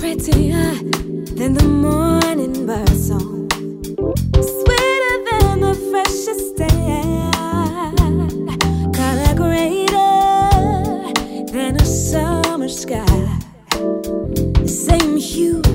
prettier than the morning bird song, sweeter than the freshest air, color greater than a summer sky, same hue